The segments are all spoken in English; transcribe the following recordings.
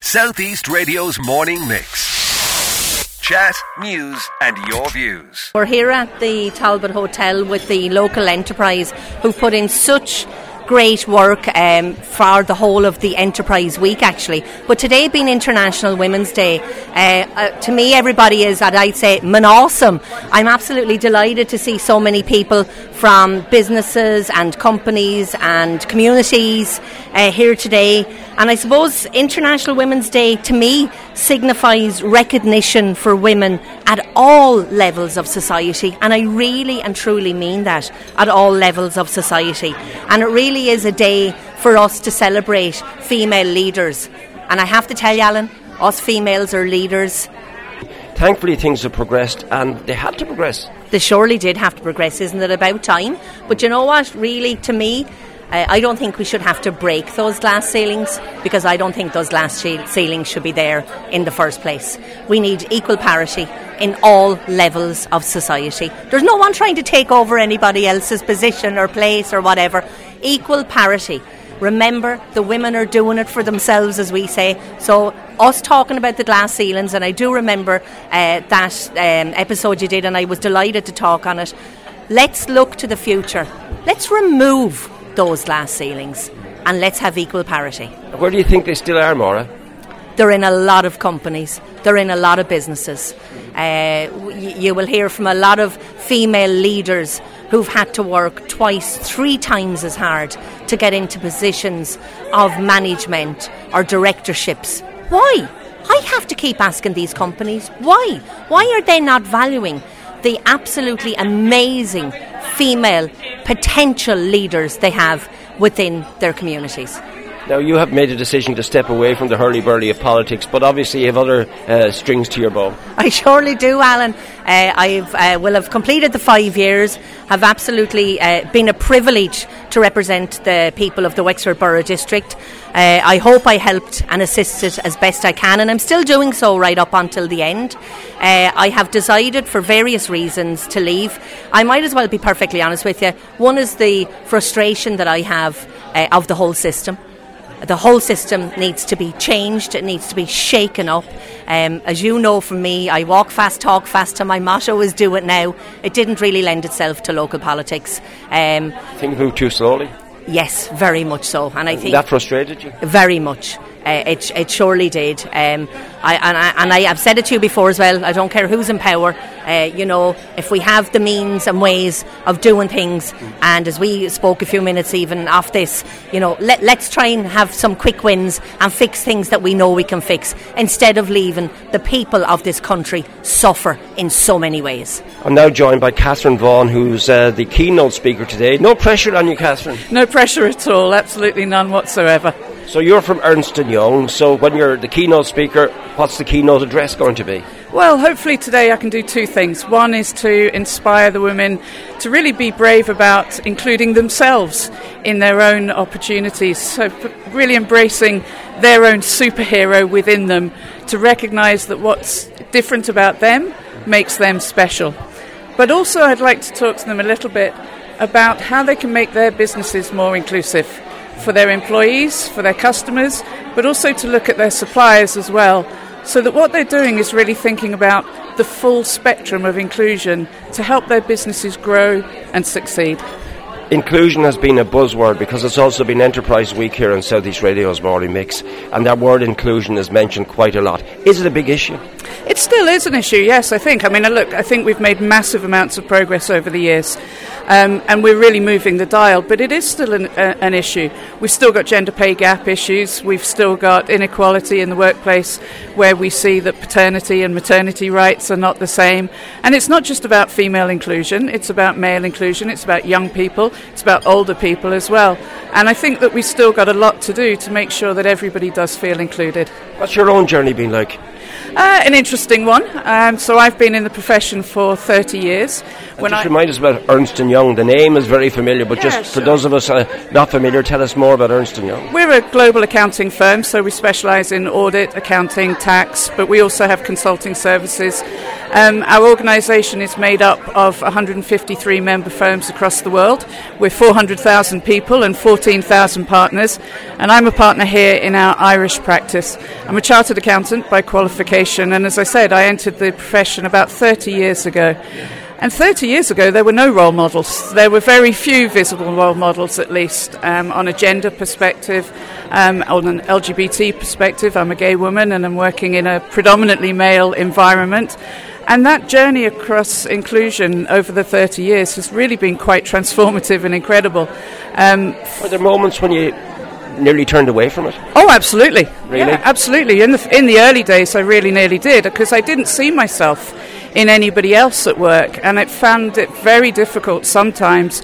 Southeast Radio's morning mix. Chat, news and your views. We're here at the Talbot Hotel with the local enterprise who've put in such great work for the whole of the enterprise week actually, but today being International Women's Day, to me everybody is, I'd say, awesome. I'm absolutely delighted to see so many people from businesses and companies and communities here today. And I suppose International Women's Day to me signifies recognition for women at all levels of society, and I really and truly mean that, at all levels of society. And it really is a day for us to celebrate female leaders. And I have to tell you, Alan, us females are leaders. Thankfully things have progressed, and they had to progress. They surely did have to progress. Isn't it about time? But you know what, really, to me, I don't think we should have to break those glass ceilings, because I don't think those glass ceilings should be there in the first place. We need equal parity in all levels of society. There's no one trying to take over anybody else's position or place or whatever. Equal parity. Remember, the women are doing it for themselves, as we say. So us talking about the glass ceilings, and I do remember that episode you did, and I was delighted to talk on it. Let's look to the future. Let's remove those glass ceilings and let's have equal parity. Where do you think they still are, Maura? They're in a lot of companies. They're in a lot of businesses. You will hear from a lot of female leaders who've had to work twice, 3 times as hard to get into positions of management or directorships. Why? I have to keep asking these companies, why? Why are they not valuing the absolutely amazing female potential leaders they have within their communities? Now, you have made a decision to step away from the hurly-burly of politics, but obviously you have other strings to your bow. I surely do, Alan. I will have completed the 5 years, have absolutely been a privilege to represent the people of the Wexford Borough District. I hope I helped and assisted as best I can, and I'm still doing so right up until the end. I have decided for various reasons to leave. I might as well be perfectly honest with you. One is the frustration that I have of the whole system. The whole system needs to be changed. It needs to be shaken up. As you know from me, I walk fast, talk fast, and my motto is do it now. It didn't really lend itself to local politics. Things moved too slowly? Yes, very much so. And I think that frustrated you? Very much. It surely did. I have said it to you before as well. I don't care who's in power. If we have the means and ways of doing things, and as we spoke a few minutes even off this, let's try and have some quick wins and fix things that we know we can fix, instead of leaving the people of this country suffer in so many ways. I'm now joined by Catherine Vaughan, who's the keynote speaker today. No pressure on you, Catherine? No pressure at all, absolutely none whatsoever. So you're from Ernst & Young, so when you're the keynote speaker, what's the keynote address going to be? Well, hopefully today I can do 2 things. One is to inspire the women to really be brave about including themselves in their own opportunities, so really embracing their own superhero within them, to recognise that what's different about them makes them special. But also I'd like to talk to them a little bit about how they can make their businesses more inclusive for their employees, for their customers, but also to look at their suppliers as well, so that what they're doing is really thinking about the full spectrum of inclusion to help their businesses grow and succeed. Inclusion has been a buzzword because it's also been Enterprise Week here on Southeast Radio's Morning Mix, and that word inclusion is mentioned quite a lot. Is it a big issue? It still is an issue, yes, I think. I think we've made massive amounts of progress over the years, and we're really moving the dial, but it is still an issue. We've still got gender pay gap issues, we've still got inequality in the workplace where we see that paternity and maternity rights are not the same. And it's not just about female inclusion, it's about male inclusion, it's about young people, it's about older people as well. And I think that we've still got a lot to do to make sure that everybody does feel included. What's your own journey been like? An interesting one. So I've been in the profession for 30 years. Remind us about Ernst & Young. The name is very familiar, but for those of us not familiar, tell us more about Ernst & Young. We're a global accounting firm, so we specialise in audit, accounting, tax, but we also have consulting services. Our organisation is made up of 153 member firms across the world. We're 400,000 people and 14,000 partners, and I'm a partner here in our Irish practice. I'm a chartered accountant by qualification, and as I said, I entered the profession about 30 years ago. And 30 years ago, there were no role models. There were very few visible role models, at least, on a gender perspective, on an LGBT perspective. I'm a gay woman and I'm working in a predominantly male environment. And that journey across inclusion over the 30 years has really been quite transformative and incredible. Were there moments when you nearly turned away from it? Oh, absolutely. Really? Yeah, absolutely. In the early days, I really nearly did, because I didn't see myself in anybody else at work, and I found it very difficult sometimes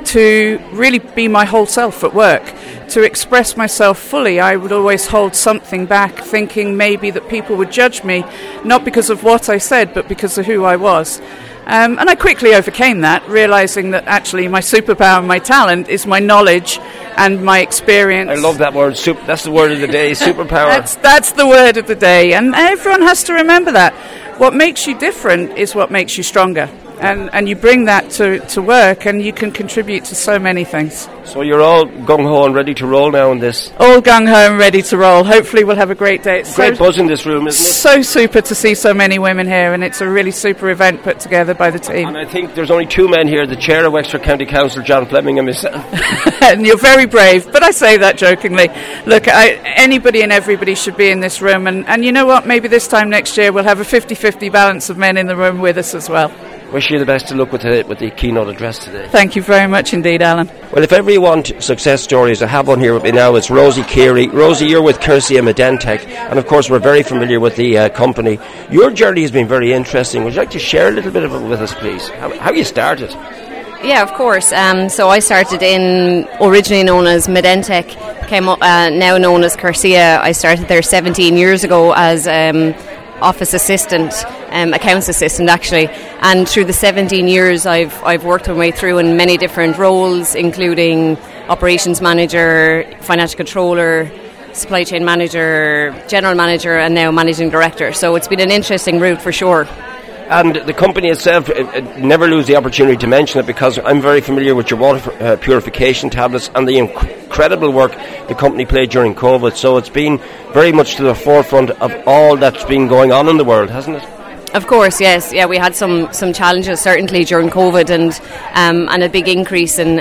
to really be my whole self at work, to express myself fully. I would always hold something back, thinking maybe that people would judge me, not because of what I said, but because of who I was. And I quickly overcame that, realising that actually my superpower and my talent is my knowledge and my experience. I love that word. That's the word of the day, superpower. That's the word of the day, and everyone has to remember that. What makes you different is what makes you stronger. And you bring that to work, and you can contribute to so many things. So you're all gung-ho and ready to roll now in this? All gung-ho and ready to roll. Hopefully we'll have a great day. It's great buzz in this room, isn't it? So super to see so many women here, and it's a really super event put together by the team. And I think there's only two men here, the chair of Wexford County Council, John Fleming, and myself. And you're very brave, but I say that jokingly. Look, anybody and everybody should be in this room, and you know what, maybe this time next year we'll have a 50-50 balance of men in the room with us as well. Wish you the best of luck with the keynote address today. Thank you very much indeed, Alan. Well, if ever you want success stories, I have one here with me now. It's Rosie Keary. Rosie, you're with Kirsia Medentech, and of course we're very familiar with the company. Your journey has been very interesting. Would you like to share a little bit of it with us, please? How you started? Yeah, of course. So I started in originally known as Medentech, became now known as Kirsia. I started there 17 years ago as office assistant, accounts assistant actually, and through the 17 years I've worked my way through in many different roles, including operations manager, financial controller, supply chain manager, general manager, and now managing director. So it's been an interesting route for sure. And the company itself, never lose the opportunity to mention it, because I'm very familiar with your water purification tablets and the incredible work the company played during COVID. So it's been very much to the forefront of all that's been going on in the world, hasn't it? Of course, yes. Yeah, we had some challenges certainly during COVID, and a big increase in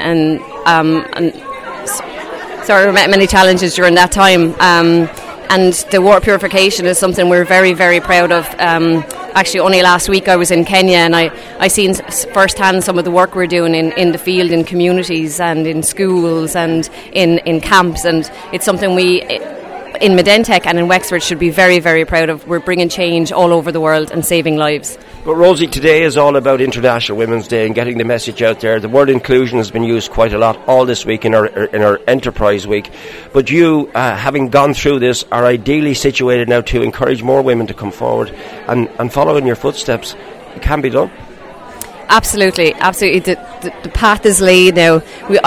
many challenges during that time. And the water purification is something we're very, very proud of. Actually, only last week I was in Kenya, and I seen firsthand some of the work we're doing in the field, in communities and in schools and in camps, and it's something we in Medentech and in Wexford should be very, very proud of. We're bringing change all over the world and saving lives. But Rosie, today is all about International Women's Day and getting the message out there. The word inclusion has been used quite a lot all this week in our Enterprise Week. But you, having gone through this, are ideally situated now to encourage more women to come forward and follow in your footsteps. It can be done. Absolutely, absolutely. The path is laid now.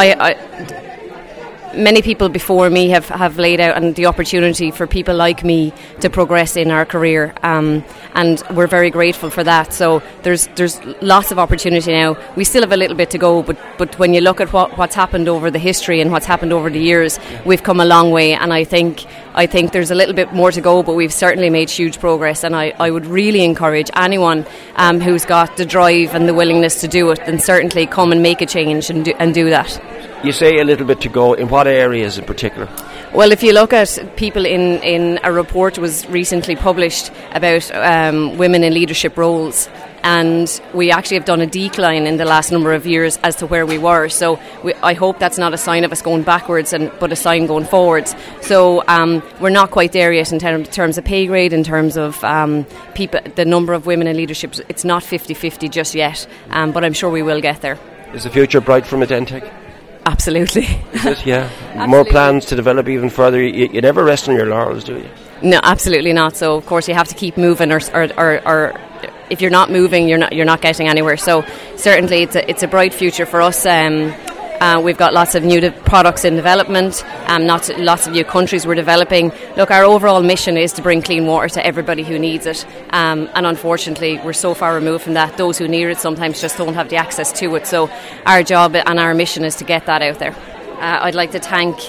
Many people before me have laid out and the opportunity for people like me to progress in our career, and we're very grateful for that. So there's lots of opportunity now. We still have a little bit to go, but when you look at what's happened over the history and what's happened over the years, we've come a long way, and I think there's a little bit more to go, but we've certainly made huge progress, and I would really encourage anyone who's got the drive and the willingness to do it, then certainly come and make a change and do that. You say a little bit to go. In what areas in particular? Well, if you look at people in a report was recently published about women in leadership roles, and we actually have done a decline in the last number of years as to where we were. So I hope that's not a sign of us going backwards, but a sign going forwards. So we're not quite there yet in terms of pay grade, in terms of people, the number of women in leadership. It's not 50-50 just yet, but I'm sure we will get there. Is the future bright for Medentech? Absolutely. Is it? Yeah. More plans to develop even further. You never rest on your laurels, do you? No, absolutely not. So of course you have to keep moving, or if you're not moving, you're not getting anywhere. So certainly it's a bright future for us. We've got lots of new products in development, lots of new countries we're developing. Look, our overall mission is to bring clean water to everybody who needs it, and unfortunately we're so far removed from that. Those who need it sometimes just don't have the access to it, so our job and our mission is to get that out there. I'd like to thank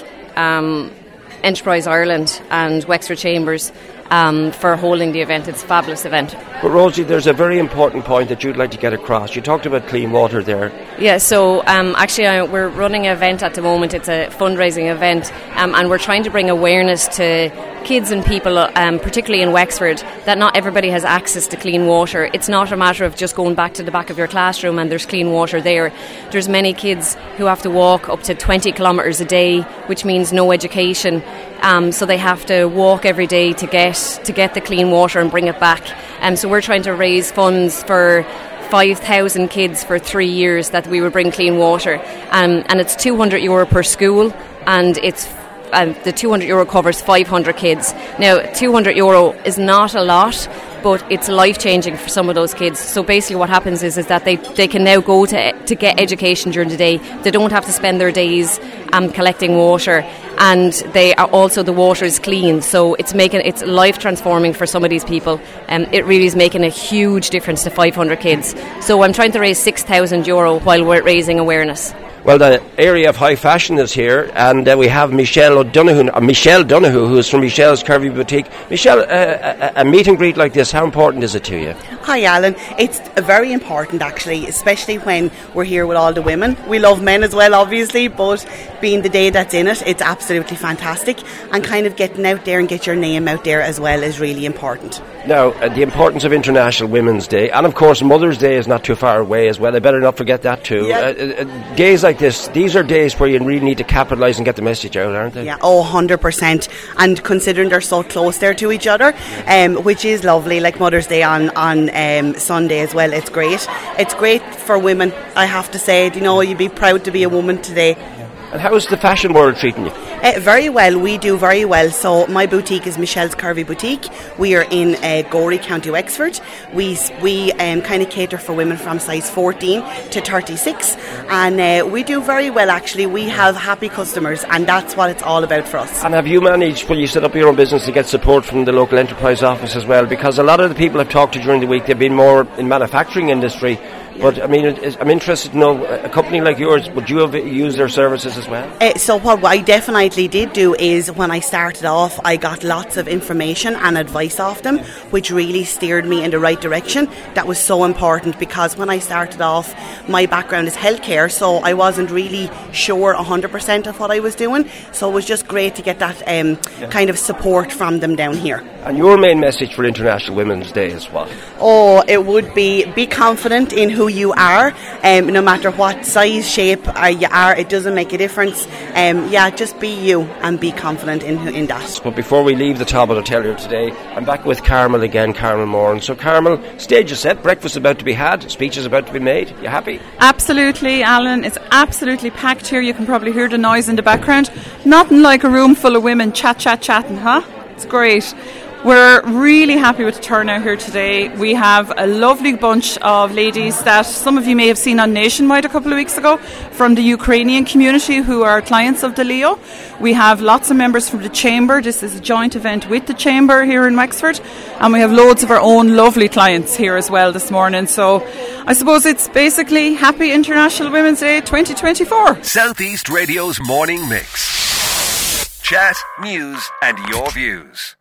Enterprise Ireland and Wexford Chambers for holding the event. It's a fabulous event. But Rosie, there's a very important point that you'd like to get across. You talked about clean water there. Yeah, so actually we're running an event at the moment. It's a fundraising event, and we're trying to bring awareness to kids and people, particularly in Wexford, that not everybody has access to clean water. It's not a matter of just going back to the back of your classroom and there's clean water there. There's many kids who have to walk up to 20 kilometres a day, which means no education. So they have to walk every day to get the clean water and bring it back. So we're trying to raise funds for 5,000 kids for 3 years that we would bring clean water. And it's €200 per school, and it's the €200 covers 500 kids. Now, €200 is not a lot, but it's life-changing for some of those kids. So basically what happens is that they can now go to get education during the day. They don't have to spend their days collecting water, and they are also, the water is clean, so it's life-transforming for some of these people. It really is making a huge difference to 500 kids. So I'm trying to raise €6,000 while we're raising awareness. Well, the area of high fashion is here, and we have Michelle Donoghue, who is from Michelle's Curvy Boutique. Michelle, a meet and greet like this, how important is it to you? Hi, Alan. It's very important, actually, especially when we're here with all the women. We love men as well, obviously, but being the day that's in it, it's absolutely fantastic, and kind of getting out there and get your name out there as well is really important. Now, the importance of International Women's Day, and of course Mother's Day is not too far away as well. I better not forget that too. Yeah. Days like this, these are days where you really need to capitalise and get the message out, aren't they? Yeah, 100%. And considering they're so close there to each other, which is lovely, like Mother's Day on Sunday as well, it's great. It's great for women, I have to say. You know, you'd be proud to be a woman today. And how is the fashion world treating you? Very well. We do very well. So my boutique is Michelle's Curvy Boutique. We are in Gorey, County Wexford. We kind of cater for women from size 14 to 36, and we do very well, actually. We have happy customers, and that's what it's all about for us. And have you managed, when you set up your own business, to get support from the local enterprise office as well? Because a lot of the people I've talked to during the week, they've been more in manufacturing industry. But I mean, I'm interested to know, a company like yours, would you have used their services as well? So what I definitely did do is, when I started off, I got lots of information and advice off them, which really steered me in the right direction. That was so important, because when I started off, my background is healthcare, so I wasn't really sure 100% of what I was doing. So it was just great to get that kind of support from them down here. And your main message for International Women's Day is what? Oh, it would be confident in who you are, no matter what size, shape you are. It doesn't make a difference. Just be you and be confident in that. But before we leave the Talbot Hotel here today, I'm back with Carmel again, Carmel Moran. So Carmel, stage is set, breakfast is about to be had, speech is about to be made. You happy? Absolutely, Alan. It's absolutely packed here. You can probably hear the noise in the background. Nothing like a room full of women chatting, huh? It's great. We're really happy with the turnout here today. We have a lovely bunch of ladies that some of you may have seen on Nationwide a couple of weeks ago from the Ukrainian community who are clients of the Leo. We have lots of members from the Chamber. This is a joint event with the Chamber here in Wexford. And we have loads of our own lovely clients here as well this morning. So I suppose it's basically Happy International Women's Day 2024. Southeast Radio's morning mix. Chat, news and your views.